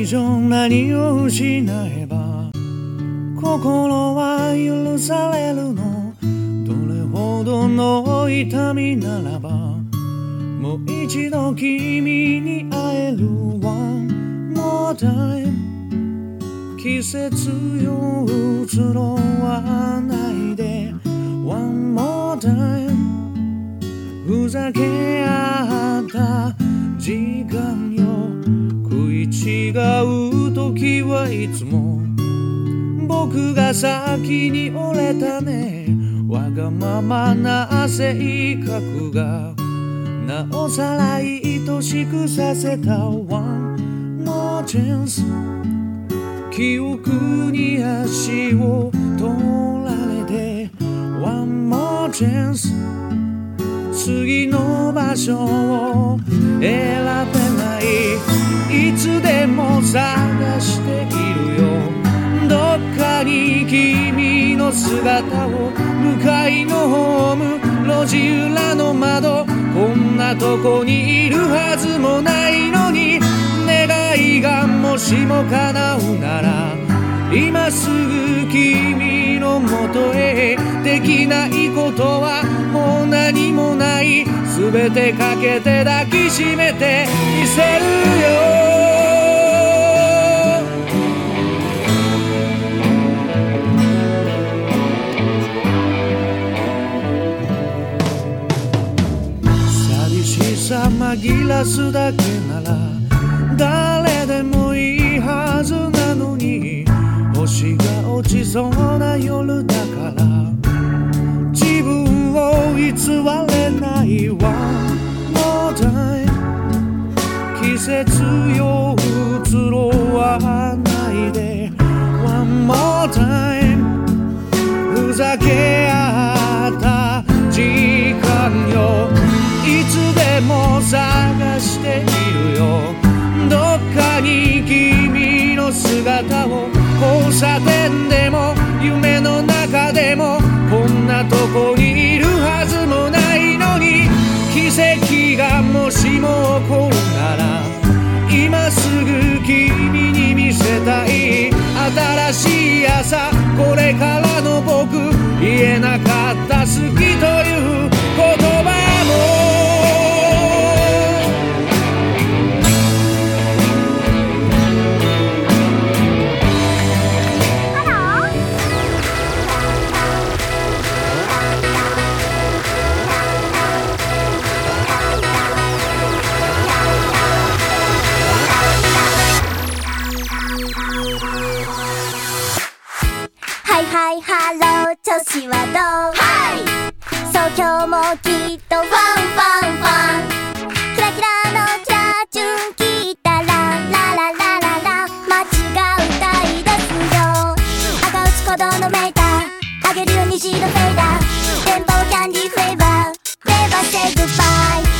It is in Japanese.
以上何を失えば心は許されるの。どれほどの痛みならばもう一度君に会える One more time。 季節よ移ろわないで One more time。 ふざけ合った時間よ。食い違う時はいつも僕が先に折れたね。わがままな性格がなおさら愛しくさせた One more chance。 記憶に足を取られて One more chance。 次の場所を選べない。いつでも探しているよ。どっかに君の姿を。向かいのホーム路地裏の窓。こんなとこにいるはずもないのに。願いがもしも叶うなら今すぐ君のもとへ。できないことはもう何もない。全てかけて抱きしめてみせるよ。紛らすだけなら誰でもいいはずなのに。星が落ちそうな夜だから自分を偽れない。 One more time。 季節よ移ろわないで One more time。 ふざけ合った時間よ。いつでも探しているよ。どっかに君の姿を。交差点でも夢の中でもこんなとこにいるはずもないのに。奇跡がもしも起こるなら今すぐ君に見せたい。新しい朝これからの僕。言えなかった好きという言葉も。 はい、ハロー、調子はどう？はい、そう今日もきっとファンファンファン。キラキラのキラチュン聞いたらラララララ街が歌い出すよ。赤打ち鼓動のメーターあげるよ虹のフェイダー。電波はキャンディーフレーバー。ネバーセイグッバイ。